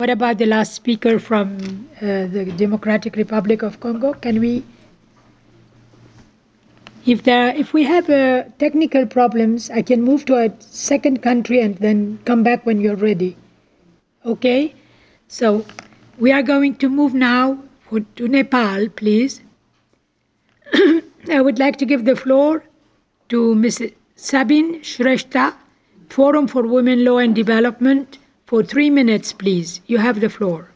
What about the last speaker from the Democratic Republic of Congo? Can we, if we have technical problems, I can move to a second country and then come back when you're ready. Okay? So we are going to move now to Nepal, please. I would like to give the floor to Ms. Sabine Shrestha, Forum for Women, Law and Development, for 3 minutes, please. You have the floor.